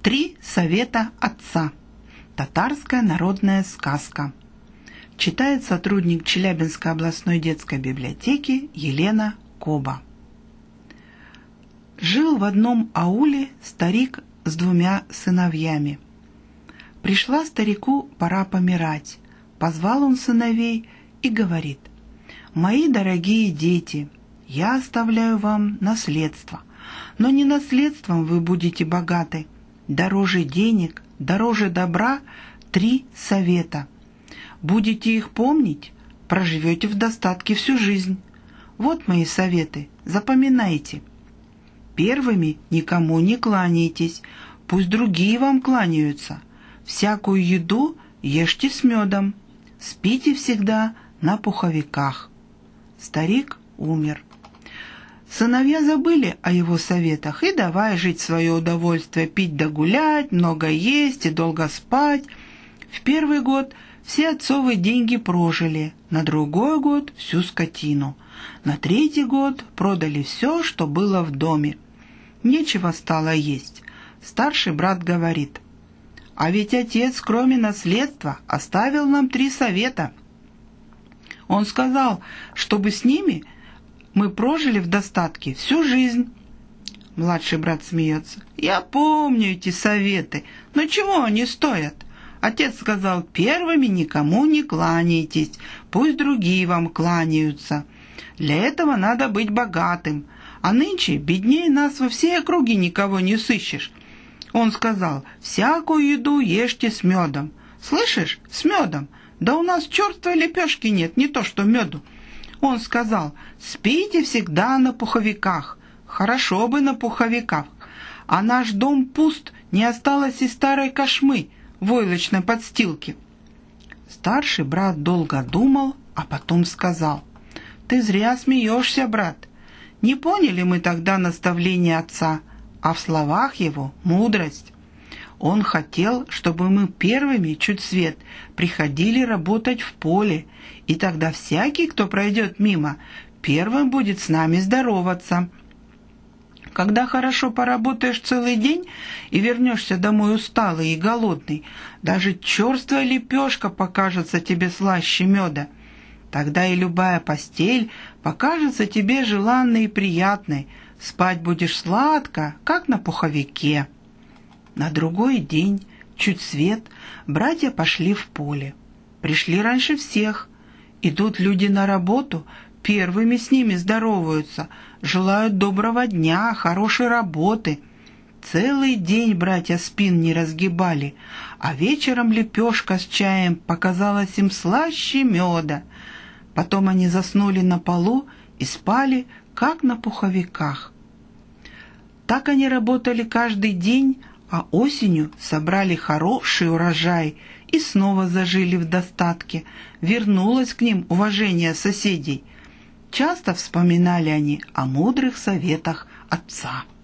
Три совета отца. Татарская народная сказка. Читает сотрудник Челябинской областной детской библиотеки Елена Коба. Жил в одном ауле старик с двумя сыновьями. Пришла старику пора помирать. Позвал он сыновей и говорит: «Мои дорогие дети, я оставляю вам наследство, но не наследством вы будете богаты. Дороже денег, дороже добра три совета. Будете их помнить, проживете в достатке всю жизнь. Вот мои советы, запоминайте. Первыми никому не кланяйтесь, пусть другие вам кланяются. Всякую еду ешьте с медом, спите всегда на пуховиках». Старик умер. Сыновья забыли о его советах и давай жить в свое удовольствие, пить да гулять, много есть и долго спать. В первый год все отцовы деньги прожили, на другой год всю скотину, на третий год продали все, что было в доме. Нечего стало есть. Старший брат говорит: «А ведь отец, кроме наследства, оставил нам три совета. Он сказал, чтобы с ними мы прожили в достатке всю жизнь». Младший брат смеется: «Я помню эти советы, но чего они стоят? Отец сказал: первыми никому не кланяйтесь, пусть другие вам кланяются. Для этого надо быть богатым, а нынче беднее нас во всей округе никого не сыщешь. Он сказал: всякую еду ешьте с медом. Слышишь, с медом? Да у нас черствой лепешки нет, не то что меду. Он сказал: спите всегда на пуховиках. Хорошо бы на пуховиках. А наш дом пуст, не осталось и старой кошмы, войлочной подстилки». Старший брат долго думал, а потом сказал: «Ты зря смеешься, брат. Не поняли мы тогда наставления отца, а в словах его мудрость. Он хотел, чтобы мы первыми чуть свет приходили работать в поле, и тогда всякий, кто пройдет мимо, первым будет с нами здороваться. Когда хорошо поработаешь целый день и вернешься домой усталый и голодный, даже черствая лепешка покажется тебе слаще меда. Тогда и любая постель покажется тебе желанной и приятной, спать будешь сладко, как на пуховике». На другой день, чуть свет, братья пошли в поле. Пришли раньше всех. Идут люди на работу, первыми с ними здороваются, желают доброго дня, хорошей работы. Целый день братья спин не разгибали, а вечером лепешка с чаем показалась им слаще меда. Потом они заснули на полу и спали, как на пуховиках. Так они работали каждый день, а осенью собрали хороший урожай и снова зажили в достатке. Вернулось к ним уважение соседей. Часто вспоминали они о мудрых советах отца.